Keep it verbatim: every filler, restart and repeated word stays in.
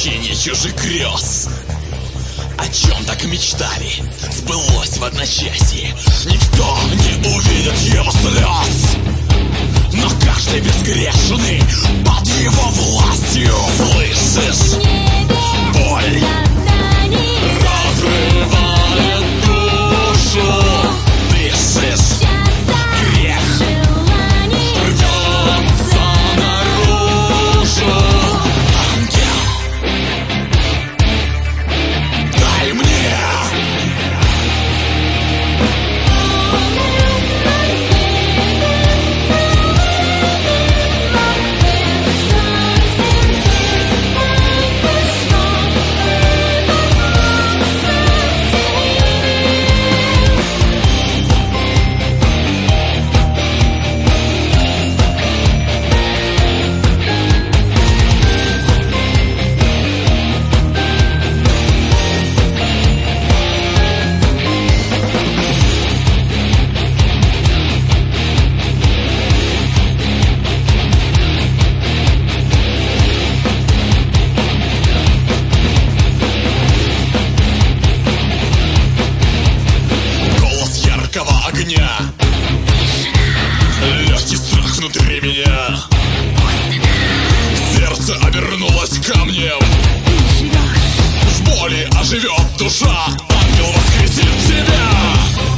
воплощение чужих грез. О чем так мечтали, сбылось в одночасье. Никто не увидит его слез, но каждый безгрешный под его властью. Слышишь? Боль разрывает душу. Дышишь? Грех рвется наружу. Ангел, дай мне. Огня, легкий страх внутри меня. Сердце обернулось камнем. В боли оживет душа. Ангел воскресит тебя.